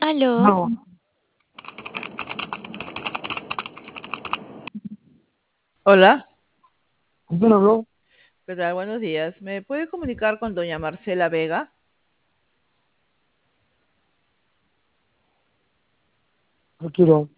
Aló, No, Hola, ¿con quién habló? ¿qué tal? Buenos días. ¿Me puede comunicar con doña Marcela Vega? No quiero.